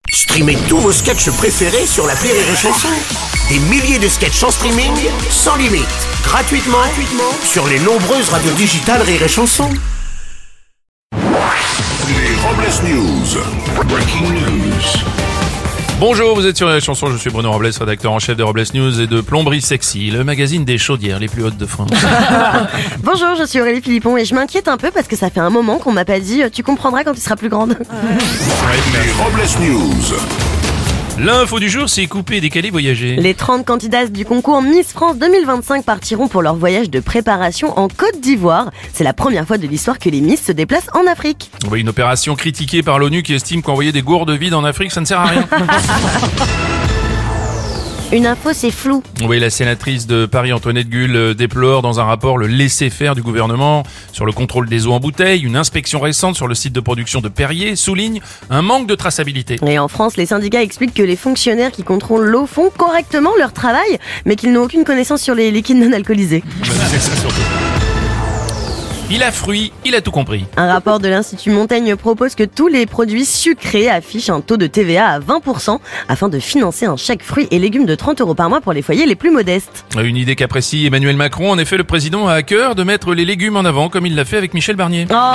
Streamez tous vos sketchs préférés sur l'appli Rire et Chanson. Des milliers de sketchs en streaming, sans limite, gratuitement sur les nombreuses radios digitales Rire et Chanson. Les Robles News. Breaking news. Bonjour, vous êtes sur les chansons, je suis Bruno Robles, rédacteur en chef de Robles News et de Plomberie Sexy, le magazine des chaudières les plus hautes de France. Bonjour, je suis Aurélie Philippon et je m'inquiète un peu parce que ça fait un moment qu'on m'a pas dit « tu comprendras quand tu seras plus grande ». Les Robles News. L'info du jour, c'est couper, décaler, voyager. Les 30 candidates du concours Miss France 2025 partiront pour leur voyage de préparation en Côte d'Ivoire. C'est la première fois de l'histoire que les Miss se déplacent en Afrique. Oui, une opération critiquée par l'ONU qui estime qu'envoyer des gourdes vides en Afrique, ça ne sert à rien. Une info, c'est flou. Oui, la sénatrice de Paris, Antoinette Gull, déplore dans un rapport le laisser-faire du gouvernement sur le contrôle des eaux en bouteille. Une inspection récente sur le site de production de Perrier souligne un manque de traçabilité. Et en France, les syndicats expliquent que les fonctionnaires qui contrôlent l'eau font correctement leur travail, mais qu'ils n'ont aucune connaissance sur les liquides non alcoolisés. C'est ça surtout. Il a fruit, il a tout compris. Un rapport de l'Institut Montaigne propose que tous les produits sucrés affichent un taux de TVA à 20% afin de financer un chèque fruits et légumes de 30 € par mois pour les foyers les plus modestes. Une idée qu'apprécie Emmanuel Macron. En effet, le président a à cœur de mettre les légumes en avant comme il l'a fait avec Michel Barnier. Oh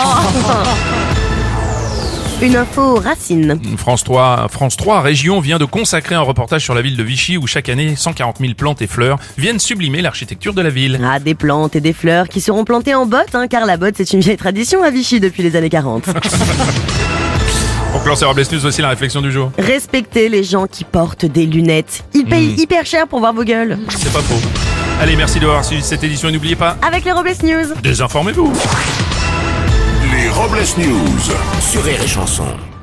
Une info racine. France 3 Région vient de consacrer un reportage sur la ville de Vichy où chaque année 140 000 plantes et fleurs viennent sublimer l'architecture de la ville. Ah, des plantes et des fleurs qui seront plantées en botte, car la botte c'est une vieille tradition à Vichy depuis les années 40. Pour clore Robles News, voici la réflexion du jour. Respectez les gens qui portent des lunettes. Ils payent hyper cher pour voir vos gueules. C'est pas faux. Allez, merci d'avoir suivi cette édition et n'oubliez pas, Avec les Robles News. désinformez-vous. Les Robles News. Sur Rire et Chanson.